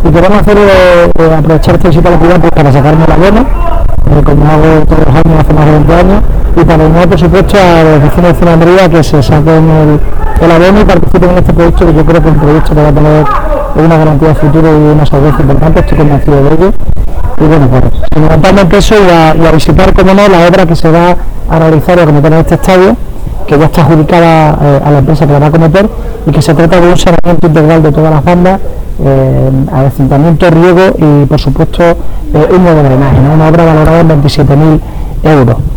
y queremos hacer aprovechar esta visita a la ciudad pues, para sacarme el abono, como hago todos los años hace más de 20 años, y para animar por supuesto a los vecinos de Cine Andría que se saquen el abono y participen en este proyecto, que yo creo que es un proyecto que va a tener una garantía de futuro y una solvencia importante, estoy convencido de ello. Y bueno, pues fundamentalmente eso y a visitar, como no, la obra que se va a realizar y a cometer en este estadio, que ya está adjudicada a la empresa que la va a cometer, y que se trata de un saneamiento integral de todas las bandas, acrecentamiento, riego y por supuesto un nuevo drenaje, ¿no? Una obra valorada en 27.000 euros.